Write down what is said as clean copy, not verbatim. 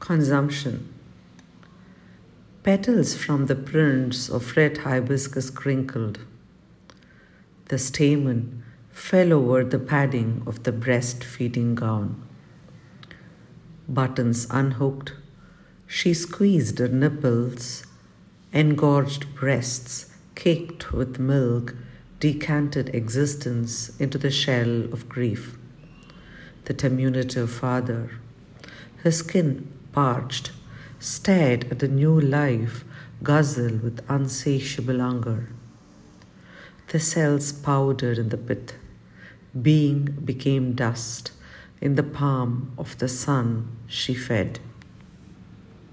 Consumption. Petals from the prints of red hibiscus crinkled. The stamen fell over the padding of the breastfeeding gown. Buttons unhooked, she squeezed her nipples, engorged breasts caked with milk, decanted existence into the shell of grief. The diminutive father, his skin parched, stared at the new life guzzle with unsatiable hunger. The cells powdered in the pit. Being became dust. In the palm of the sun she fed.